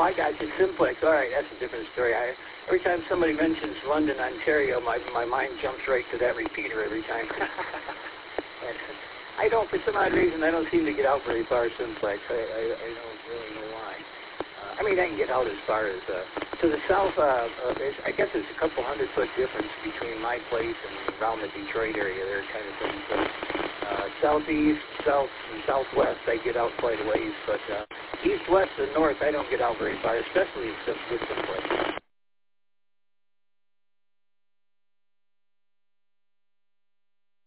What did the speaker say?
I got you. Simplex. All right, that's a different story. Every time somebody mentions London, Ontario, my mind jumps right to that repeater every time. And I don't, for some odd reason, I don't seem to get out very far Simplex. I don't really know why. I mean, I can get out as far as to the south. I guess there's a couple 100-foot difference between my place and around the Detroit area there kind of thing. But southeast, south, and southwest, I get out quite a ways. But east, west, and north, I don't get out very far, especially with Simplex.